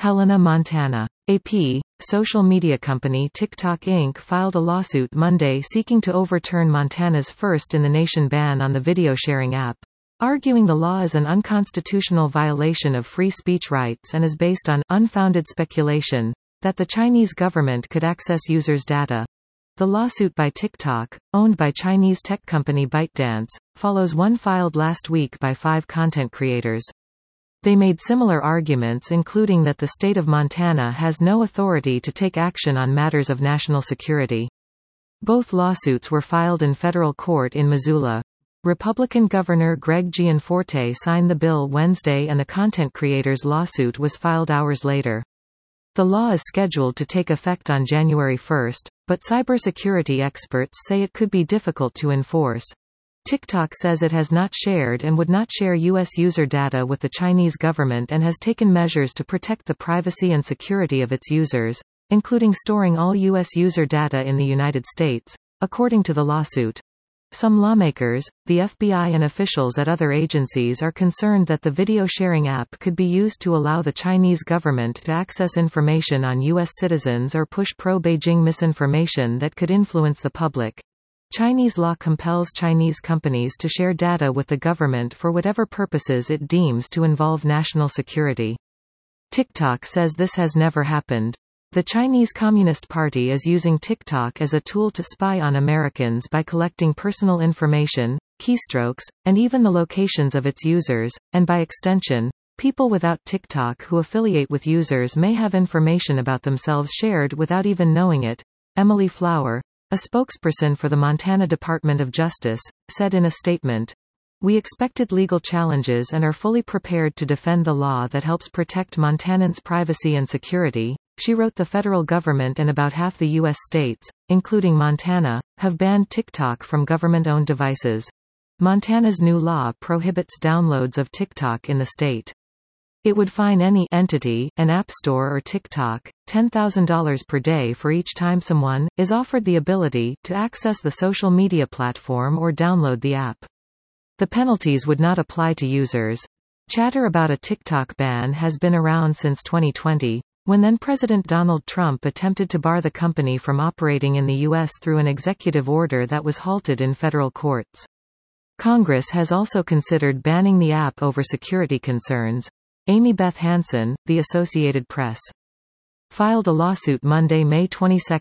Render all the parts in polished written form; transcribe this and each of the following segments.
Helena, Montana. AP, social media company TikTok Inc. filed a lawsuit Monday seeking to overturn Montana's first-in-the-nation ban on the video-sharing app, arguing the law is an unconstitutional violation of free speech rights and is based on unfounded speculation that the Chinese government could access users' data. The lawsuit by TikTok, owned by Chinese tech company ByteDance, follows one filed last week by 5 content creators. They made similar arguments, including that the state of Montana has no authority to take action on matters of national security. Both lawsuits were filed in federal court in Missoula. Republican Governor Greg Gianforte signed the bill Wednesday and the content creators' lawsuit was filed hours later. The law is scheduled to take effect on January 1, but cybersecurity experts say it could be difficult to enforce. TikTok says it has not shared and would not share U.S. user data with the Chinese government and has taken measures to protect the privacy and security of its users, including storing all U.S. user data in the United States, according to the lawsuit. Some lawmakers, the FBI and officials at other agencies are concerned that the video-sharing app could be used to allow the Chinese government to access information on U.S. citizens or push pro-Beijing misinformation that could influence the public. Chinese law compels Chinese companies to share data with the government for whatever purposes it deems to involve national security. TikTok says this has never happened. The Chinese Communist Party is using TikTok as a tool to spy on Americans by collecting personal information, keystrokes, and even the locations of its users, and by extension, people without TikTok who affiliate with users may have information about themselves shared without even knowing it. Emily Flower, a spokesperson for the Montana Department of Justice, said in a statement, "We expected legal challenges and are fully prepared to defend the law that helps protect Montanans' privacy and security." She wrote the federal government and about half the U.S. states, including Montana, have banned TikTok from government-owned devices. Montana's new law prohibits downloads of TikTok in the state. It would fine any entity, an app store or TikTok, $10,000 per day for each time someone is offered the ability to access the social media platform or download the app. The penalties would not apply to users. Chatter about a TikTok ban has been around since 2020, when then-President Donald Trump attempted to bar the company from operating in the U.S. through an executive order that was halted in federal courts. Congress has also considered banning the app over security concerns. Amy Beth Hansen, The Associated Press, filed a lawsuit Monday, May 22,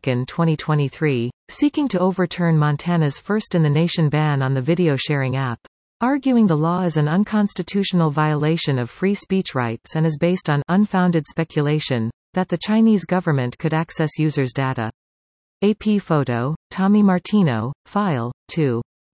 2023, seeking to overturn Montana's first-in-the-nation ban on the video-sharing app, arguing the law is an unconstitutional violation of free speech rights and is based on unfounded speculation that the Chinese government could access users' data. AP photo, Tommy Martino, File. 2.